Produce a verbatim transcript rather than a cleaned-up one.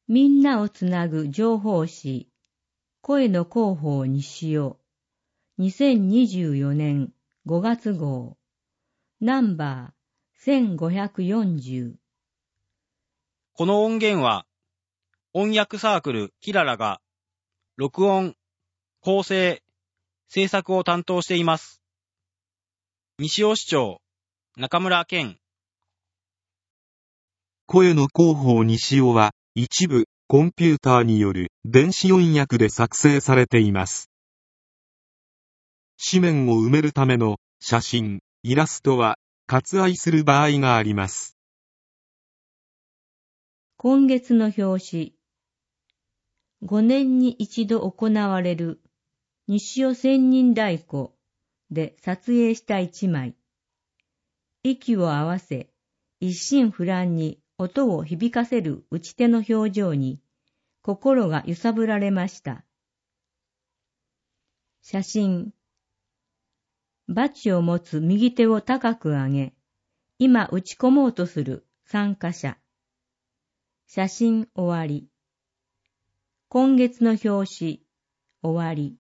みんなをつなぐ情報誌、声の広報西尾、にせんにじゅうよねんごがつ号、ナンバーせんごひゃくよんじゅう。 この音源は、音訳サークルキララが、録音、構成、制作を担当しています。西尾市長、中村健。 声の広報西尾は、一部、コンピューターによる電子音訳で作成されています。紙面を埋めるための写真、イラストは割愛する場合があります。 今月の表紙。ごねんに一度行われる西尾千人太鼓で撮影した一枚。息を合わせ、一心不乱に音を響かせる打ち手の表情に心が揺さぶられました。写真。バチを持つ右手を高く上げ、今打ち込もうとする参加者。写真終わり。今月の表紙終わり。